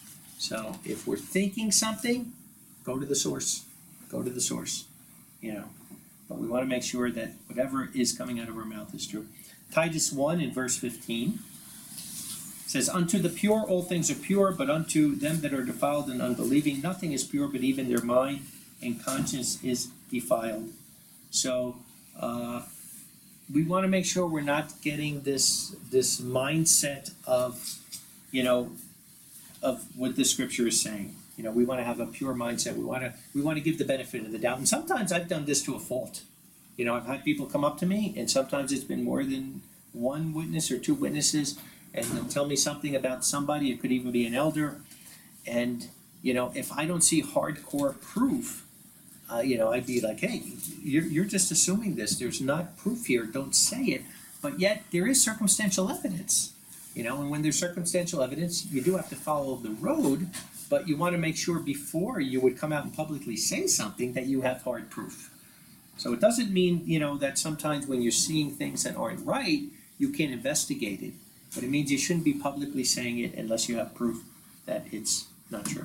So if we're thinking something, go to the source. Go to the source, you know. But we want to make sure that whatever is coming out of our mouth is true. Titus one in verse fifteen says, unto the pure all things are pure, but unto them that are defiled and unbelieving nothing is pure, but even their mind and conscience is defiled. So uh, we want to make sure we're not getting this this mindset of, you know, of what the scripture is saying. You know, we want to have a pure mindset. We want to we want to give the benefit of the doubt. And sometimes I've done this to a fault. You know, I've had people come up to me, and sometimes it's been more than one witness or two witnesses, and they'll tell me something about somebody. It could even be an elder. And, you know, if I don't see hardcore proof, uh, you know, I'd be like, hey, you're, you're just assuming this. There's not proof here. Don't say it. But yet there is circumstantial evidence. You know, and when there's circumstantial evidence, you do have to follow the road, but you want to make sure before you would come out and publicly say something that you have hard proof. So it doesn't mean, you know, that sometimes when you're seeing things that aren't right, you can't investigate it. But it means you shouldn't be publicly saying it unless you have proof that it's not true.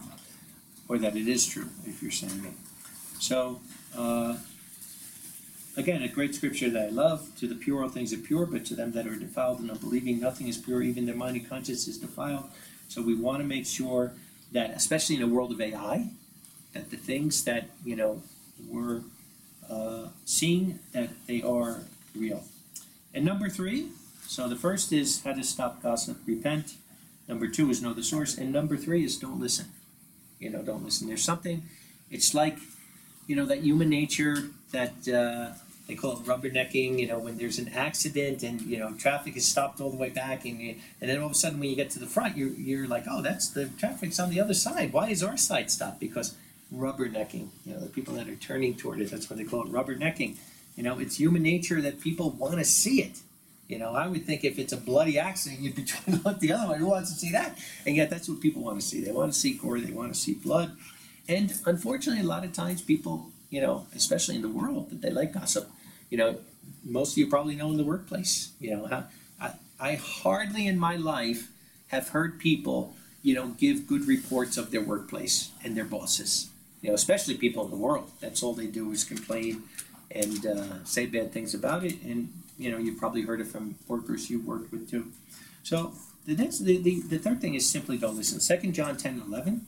Or that it is true, if you're saying it. So, uh, again, a great scripture that I love, to the pure all things are pure, but to them that are defiled and unbelieving, nothing is pure, even their mind and conscience is defiled. So we want to make sure that, especially in a world of A I, that the things that, you know, we're uh, seeing, that they are real. And number three, so the first is how to stop gossip, repent. Number two is know the source. And number three is don't listen. You know, don't listen. There's something, it's like, you know, that human nature that uh, they call it rubbernecking, you know, when there's an accident and, you know, traffic is stopped all the way back and you, and then all of a sudden when you get to the front, you're, you're like, oh, that's the traffic's on the other side. Why is our side stopped? Because rubbernecking, you know, the people that are turning toward it, that's what they call it, rubbernecking. You know, it's human nature that people want to see it. You know, I would think if it's a bloody accident, you'd be trying to look the other way. Who wants to see that? And yet that's what people want to see. They want to see gore. They want to see blood. And unfortunately, a lot of times people, you know, especially in the world, that they like gossip. You know, most of you probably know in the workplace. You know, I, I hardly in my life have heard people, you know, give good reports of their workplace and their bosses. You know, especially people in the world. That's all they do is complain and uh, say bad things about it. And you know, you've probably heard it from workers you've worked with too. So the next, the, the, the third thing is simply don't listen. Second John ten and eleven.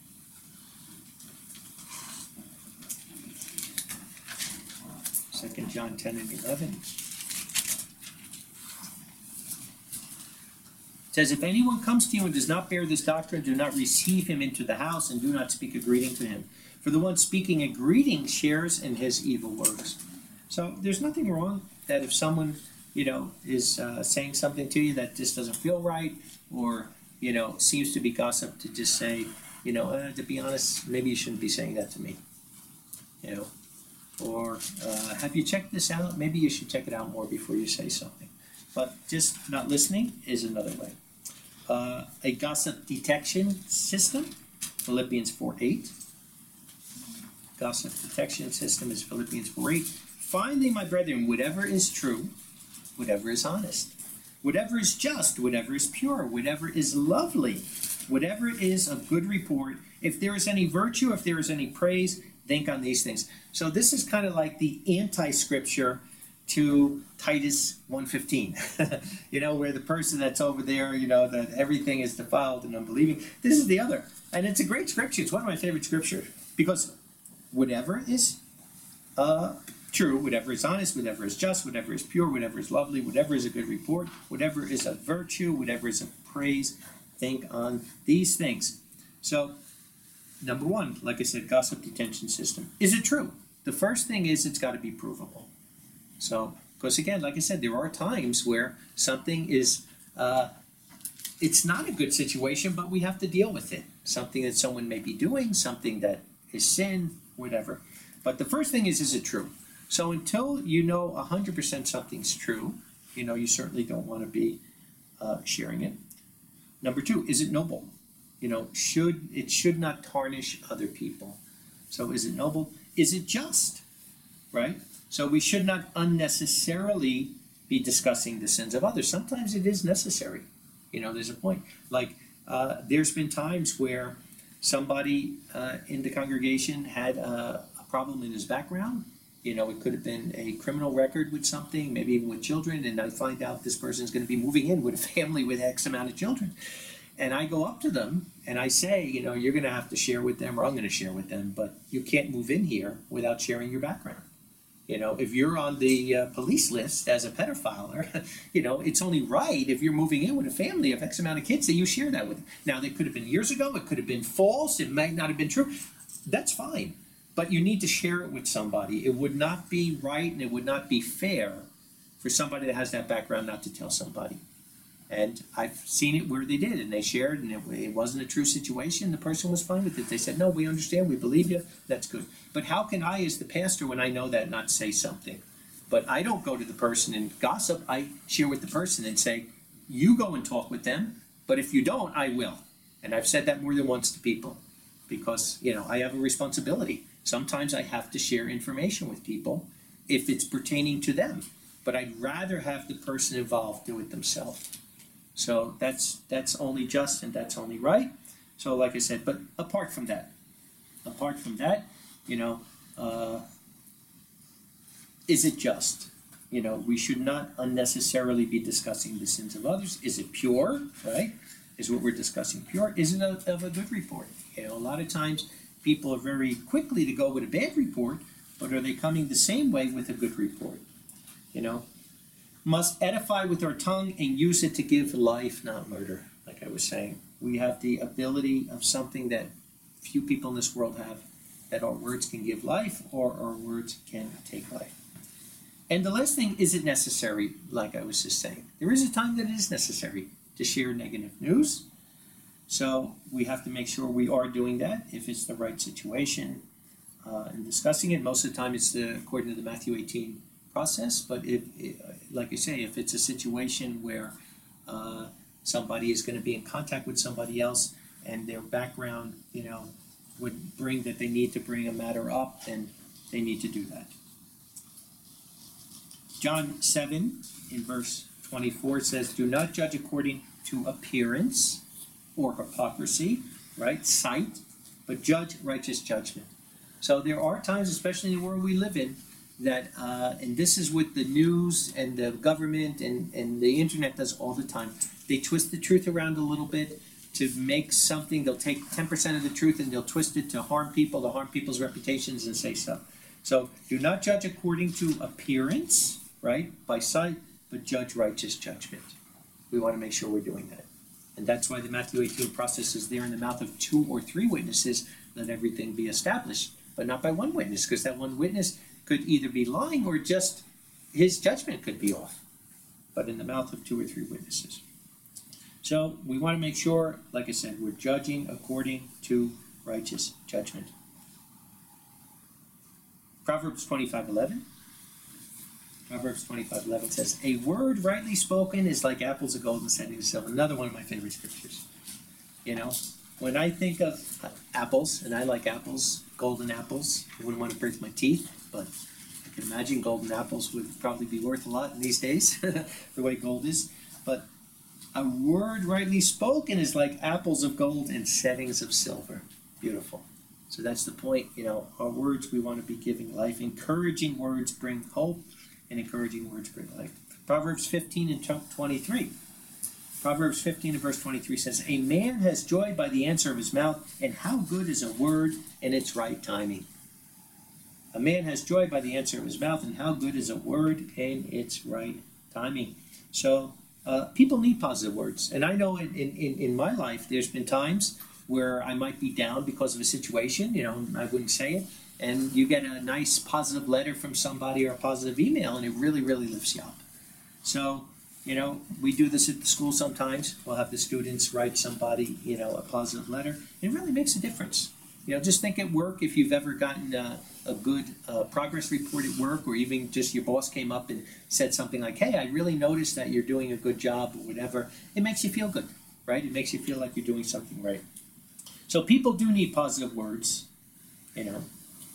Second John ten and eleven. It says, if anyone comes to you and does not bear this doctrine, do not receive him into the house and do not speak a greeting to him. For the one speaking a greeting shares in his evil works. So there's nothing wrong that if someone, you know, is uh, saying something to you that just doesn't feel right, or, you know, seems to be gossip, to just say, you know, uh, to be honest, maybe you shouldn't be saying that to me, you know, or uh, have you checked this out? Maybe you should check it out more before you say something. But just not listening is another way. Uh, a gossip detection system, Philippians four eight. Gossip detection system is Philippians four eight. Finally, my brethren, whatever is true, whatever is honest, whatever is just, whatever is pure, whatever is lovely, whatever is of good report, if there is any virtue, if there is any praise, think on these things. So this is kind of like the anti-scripture to Titus one fifteen, you know, where the person that's over there, you know, that everything is defiled and unbelieving. This is the other. And it's a great scripture. It's one of my favorite scriptures because whatever is uh, true, whatever is honest, whatever is just, whatever is pure, whatever is lovely, whatever is a good report, whatever is a virtue, whatever is a praise, think on these things. So, number one, like I said, gossip detection system. Is it true? The first thing is it's got to be provable. So, because again, like I said, there are times where something is, uh, it's not a good situation, but we have to deal with it. Something that someone may be doing, something that is sin, whatever. But the first thing is, is it true? So until you know one hundred percent something's true, you know, you certainly don't want to be uh, sharing it. Number two, is it noble? You know, should it should not tarnish other people. So is it noble? Is it just? Right? So we should not unnecessarily be discussing the sins of others. Sometimes it is necessary. You know, there's a point. Like, uh, there's been times where somebody uh, in the congregation had a, a problem in his background. You know, it could have been a criminal record with something, maybe even with children, and I find out this person's going to be moving in with a family with X amount of children. And I go up to them and I say, you know, you're going to have to share with them, or I'm going to share with them, but you can't move in here without sharing your background. You know, if you're on the uh, police list as a pedophile, you know, it's only right if you're moving in with a family of X amount of kids that you share that with them. Now, they could have been years ago. It could have been false. It might not have been true. That's fine. But you need to share it with somebody. It would not be right and it would not be fair for somebody that has that background not to tell somebody. And I've seen it where they did, and they shared, and it, it wasn't a true situation. The person was fine with it. They said, no, we understand, we believe you, that's good. But how can I, as the pastor, when I know that, not say something? But I don't go to the person and gossip. I share with the person and say, you go and talk with them, but if you don't, I will. And I've said that more than once to people because, you know, I have a responsibility. Sometimes I have to share information with people if it's pertaining to them. But I'd rather have the person involved do it themselves. So that's that's only just and that's only right. So like I said, but apart from that, apart from that, you know, uh, is it just? You know, we should not unnecessarily be discussing the sins of others. Is it pure, right? Is what we're discussing pure? Is it a, of a good report? You know, a lot of times people are very quickly to go with a bad report, but are they coming the same way with a good report? You know, must edify with our tongue and use it to give life, not murder. Like I was saying, we have the ability of something that few people in this world have, that our words can give life or our words can take life. And the last thing, is it necessary? Like I was just saying, there is a time that it is necessary to share negative news. So we have to make sure we are doing that if it's the right situation uh, and discussing it. Most of the time it's the, according to the Matthew eighteen process, but if, it, like I say, if it's a situation where uh, somebody is going to be in contact with somebody else and their background, you know, would bring that they need to bring a matter up, then they need to do that. John seven in verse twenty-four says, do not judge according to appearance or hypocrisy, right, sight, but judge righteous judgment. So there are times, especially in the world we live in, that, uh, and this is what the news and the government and, and the internet does all the time, they twist the truth around a little bit to make something. They'll take ten percent of the truth and they'll twist it to harm people, to harm people's reputations and say so. So do not judge according to appearance, right, by sight, but judge righteous judgment. We want to make sure we're doing that. And that's why the Matthew eighteen process is there in the mouth of two or three witnesses, let everything be established, but not by one witness, because that one witness could either be lying or just his judgment could be off, but in the mouth of two or three witnesses. So we want to make sure, like I said, we're judging according to righteous judgment. Proverbs twenty-five eleven. Proverbs twenty-five eleven says, a word rightly spoken is like apples of gold and setting of silver. Another one of my favorite scriptures. You know, when I think of apples, and I like apples, golden apples, I wouldn't want to break my teeth, but I can imagine golden apples would probably be worth a lot in these days, the way gold is. But a word rightly spoken is like apples of gold and settings of silver. Beautiful. So that's the point. You know, our words, we want to be giving life. Encouraging words bring hope, and encouraging words bring life. Proverbs fifteen and twenty-three. Proverbs fifteen and verse twenty-three says, a man has joy by the answer of his mouth, and how good is a word in its right timing. A man has joy by the answer of his mouth, and how good is a word in its right timing. So uh, people need positive words. And I know in, in, in my life, there's been times where I might be down because of a situation, you know, I wouldn't say it, and you get a nice positive letter from somebody or a positive email, and it really, really lifts you up. So, you know, we do this at the school sometimes. We'll have the students write somebody, you know, a positive letter. It really makes a difference. You know, just think at work, if you've ever gotten a, a good uh, progress report at work, or even just your boss came up and said something like, hey, I really noticed that you're doing a good job, or whatever, it makes you feel good, right? It makes you feel like you're doing something right. So people do need positive words, you know,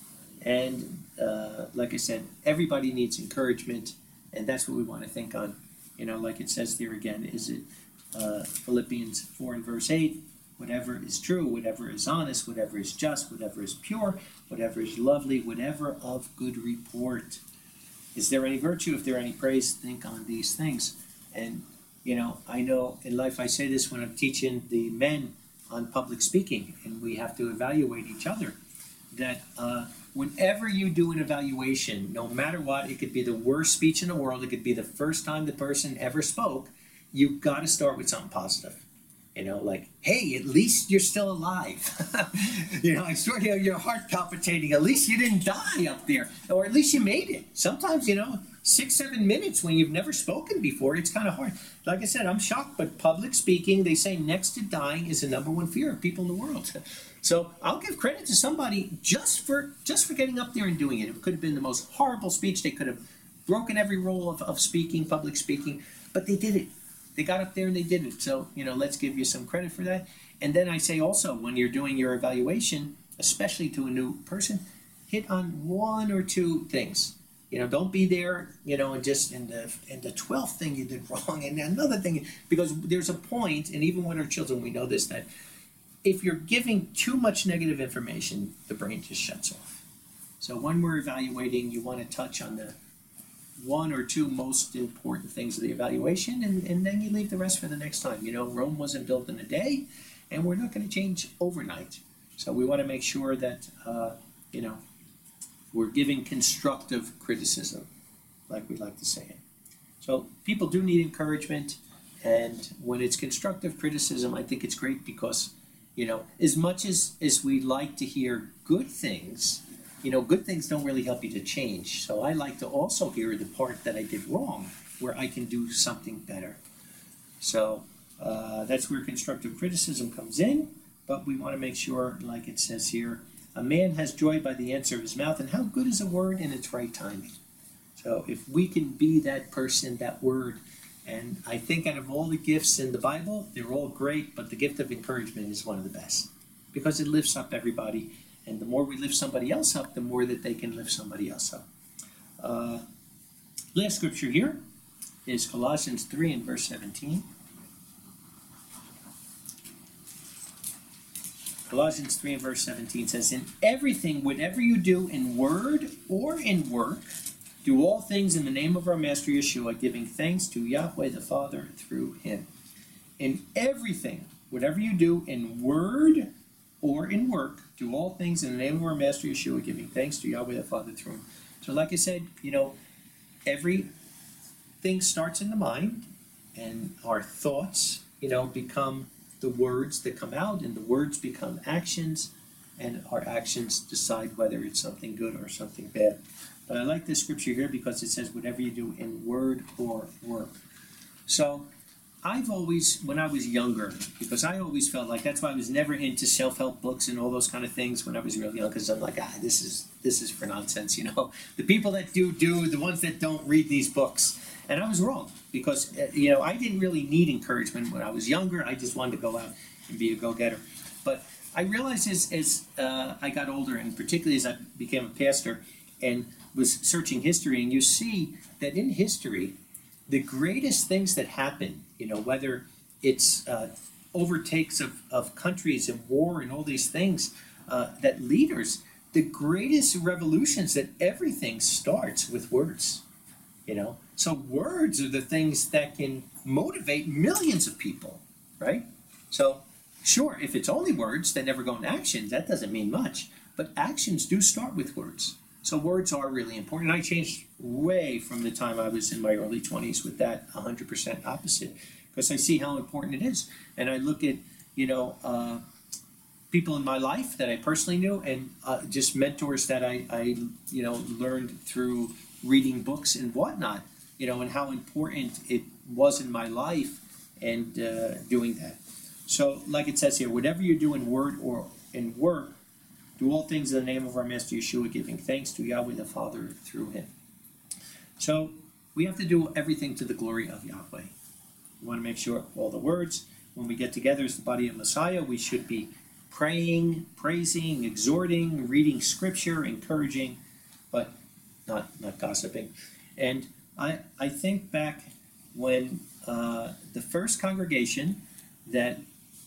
and uh, like I said, everybody needs encouragement, and that's what we want to think on. You know, like it says there again, is it uh, Philippians four and verse eight, whatever is true, whatever is honest, whatever is just, whatever is pure, whatever is lovely, whatever of good report. Is there any virtue? If there any praise, think on these things. And, you know, I know in life I say this when I'm teaching the men on public speaking, and we have to evaluate each other, that uh, whenever you do an evaluation, no matter what, it could be the worst speech in the world, it could be the first time the person ever spoke, you've got to start with something positive. You know, like, hey, at least you're still alive. You know, I sort of your heart palpitating. At least you didn't die up there, or at least you made it. Sometimes, you know, six, seven minutes when you've never spoken before, it's kind of hard. Like I said, I'm shocked, but public speaking, they say next to dying is the number one fear of people in the world. So I'll give credit to somebody just for just for getting up there and doing it. It could have been the most horrible speech. They could have broken every rule of, of speaking, public speaking, but they did it. They got up there and they did it. So, you know, let's give you some credit for that. And then I say also, when you're doing your evaluation, especially to a new person, hit on one or two things. You know, don't be there, you know, and just in the in the twelfth thing you did wrong, and another thing, because there's a point, and even with our children, we know this, that if you're giving too much negative information, the brain just shuts off. So when we're evaluating, you want to touch on the one or two most important things of the evaluation, and, and then you leave the rest for the next time. You know, Rome wasn't built in a day, and we're not going to change overnight. So we want to make sure that, uh, you know, we're giving constructive criticism, like we like to say it. So people do need encouragement, and when it's constructive criticism, I think it's great because, you know, as much as, as we like to hear good things, you know, good things don't really help you to change. So I like to also hear the part that I did wrong, where I can do something better. So uh, that's where constructive criticism comes in, but we want to make sure, like it says here, a man has joy by the answer of his mouth, and how good is a word in its right timing? So if we can be that person, that word, and I think out of all the gifts in the Bible, they're all great, but the gift of encouragement is one of the best because it lifts up everybody, and the more we lift somebody else up, the more that they can lift somebody else up. Uh, last scripture here is Colossians three and verse seventeen. Colossians three and verse seventeen says, in everything, whatever you do in word or in work, do all things in the name of our Master Yeshua, giving thanks to Yahweh the Father through him. In everything, whatever you do in word or in work, do all things in the name of our Master Yeshua, giving thanks to Yahweh the Father through him. So like I said, you know, everything starts in the mind, and our thoughts, you know, become the words that come out, and the words become actions, and our actions decide whether it's something good or something bad. But I like this scripture here because it says, whatever you do in word or work. So I've always, when I was younger, because I always felt like, that's why I was never into self-help books and all those kind of things when I was real young, because I'm like, ah, this is this is for nonsense, you know. The people that do, do, the ones that don't read these books. And I was wrong, because, you know, I didn't really need encouragement when I was younger. I just wanted to go out and be a go-getter. But I realized as, as uh, I got older, and particularly as I became a pastor, and was searching history, and you see that in history, the greatest things that happen, you know, whether it's uh, overtakes of, of countries and war and all these things, uh, that leaders, the greatest revolutions, that everything starts with words, you know. So words are the things that can motivate millions of people, right? So sure, if it's only words that never go into action, that doesn't mean much, but actions do start with words. So words are really important. I changed way from the time I was in my early twenties with that one hundred percent opposite, because I see how important it is. And I look at, you know, uh, people in my life that I personally knew, and uh, just mentors that I, I, you know, learned through reading books and whatnot, you know, and how important it was in my life, and uh, doing that. So like it says here, whatever you do in word or in work, do all things in the name of our Master Yeshua, giving thanks to Yahweh the Father through him. So we have to do everything to the glory of Yahweh. We want to make sure all the words, when we get together as the body of Messiah, we should be praying, praising, exhorting, reading scripture, encouraging, but not not gossiping. And I, I think back when uh, the first congregation that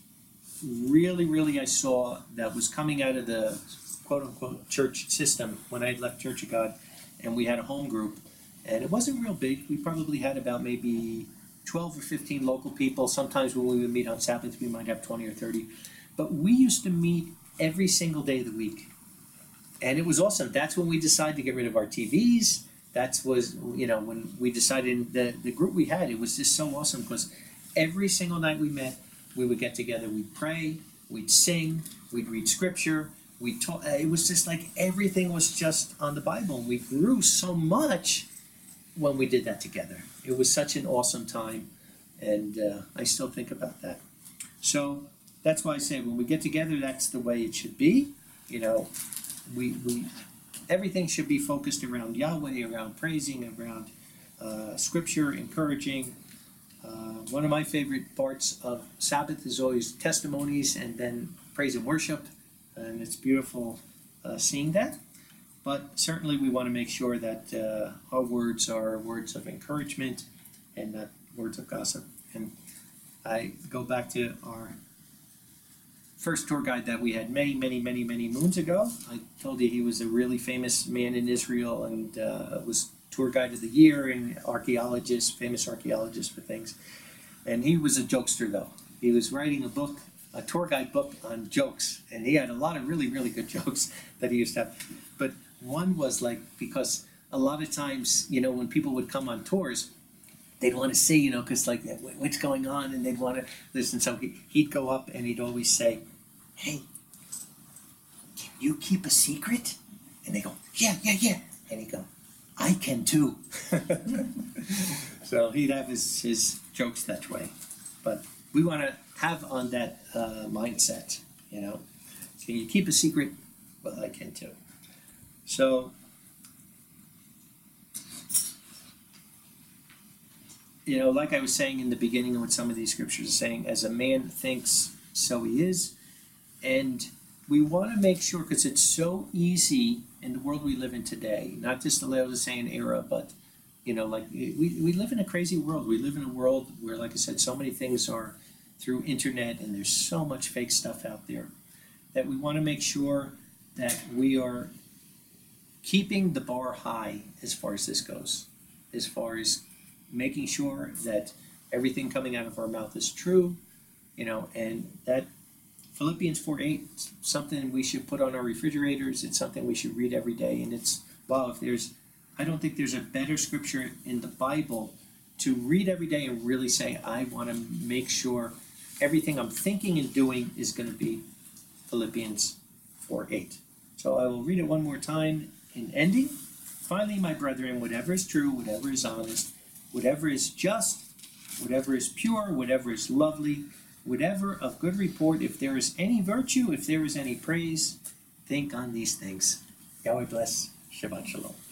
really, really I saw that was coming out of the quote-unquote church system when I left Church of God, and we had a home group, and it wasn't real big. We probably had about maybe twelve or fifteen local people. Sometimes when we would meet on Sabbath, we might have twenty or thirty. But we used to meet every single day of the week, and it was awesome. That's when we decided to get rid of our T Vs. That was, you know, when we decided, the, the group we had, it was just so awesome, because every single night we met, we would get together, we'd pray, we'd sing, we'd read scripture, we'd talk. It was just like everything was just on the Bible. We grew so much when we did that together. It was such an awesome time, and uh, I still think about that. So that's why I say when we get together, that's the way it should be. You know, we we everything should be focused around Yahweh, around praising, around uh, scripture, encouraging. Uh, one of my favorite parts of Sabbath is always testimonies and then praise and worship, and it's beautiful uh, seeing that. But certainly we want to make sure that uh, our words are words of encouragement and not words of gossip. And I go back to our first tour guide that we had many, many, many, many moons ago. I told you he was a really famous man in Israel, and uh, was tour guide of the year and archaeologist, famous archaeologist for things. And he was a jokester though. He was writing a book, a tour guide book on jokes, and he had a lot of really, really good jokes that he used to have. But one was like, because a lot of times, you know, when people would come on tours, they'd want to see, you know, because like, what's going on, and they'd want to listen. So he, he'd go up and he'd always say, "Hey, can you keep a secret?" And they go, "Yeah, yeah, yeah." And he'd go, "I can too." So he'd have his, his jokes that way. But we want to have on that uh, mindset, you know. Can you keep a secret? Well, I can too. So, you know, like I was saying in the beginning, and what some of these scriptures are saying, as a man thinks, so he is. And we want to make sure, because it's so easy in the world we live in today, not just the Laodicean era, but, you know, like we, we live in a crazy world. We live in a world where, like I said, so many things are through internet, and there's so much fake stuff out there, that we want to make sure that we are keeping the bar high as far as this goes, as far as making sure that everything coming out of our mouth is true, you know, and that Philippians four eight, something we should put on our refrigerators. It's something we should read every day. And it's, wow, if there's, I don't think there's a better scripture in the Bible to read every day and really say, I want to make sure everything I'm thinking and doing is going to be Philippians four eight. So I will read it one more time in ending. Finally, my brethren, whatever is true, whatever is honest, whatever is just, whatever is pure, whatever is lovely, whatever of good report, if there is any virtue, if there is any praise, think on these things. Yahweh bless. Shabbat shalom.